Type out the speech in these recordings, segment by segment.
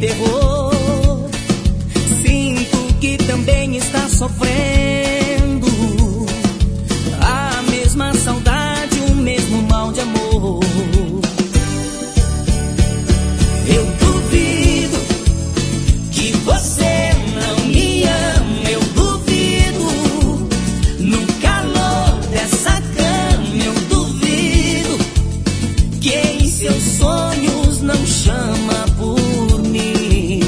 terror. Sinto que também está sofrendo a mesma saudade, o mesmo mal de amor. Eu duvido que você não me ama, eu duvido. No calor dessa cama eu duvido que em seus sonhos não chama por mim.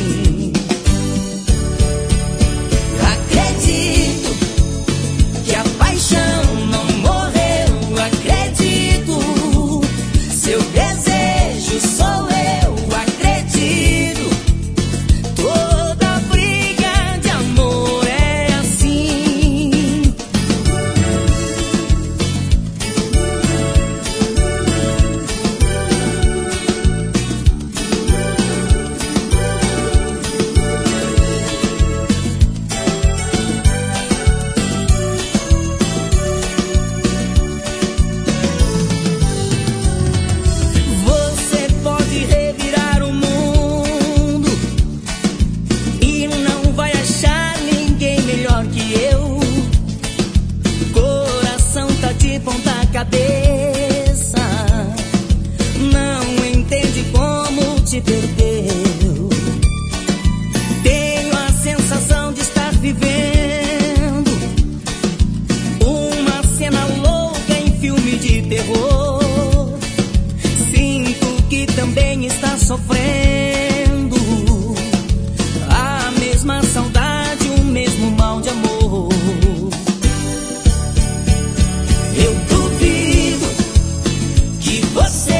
Acredito que a paixão não morreu, acredito. Seu desejo sou eu, acredito. Toda briga de amor é assim. Você pode revirar o mundo e não vai achar ninguém melhor que eu. Coração tá de ponta cabeça, não entende como te perdeu. Tenho a sensação de estar vivendo uma cena louca em filme de terror. Sinto que também está sofrendo a mesma saudade, o mesmo mal de amor. Eu duvido que você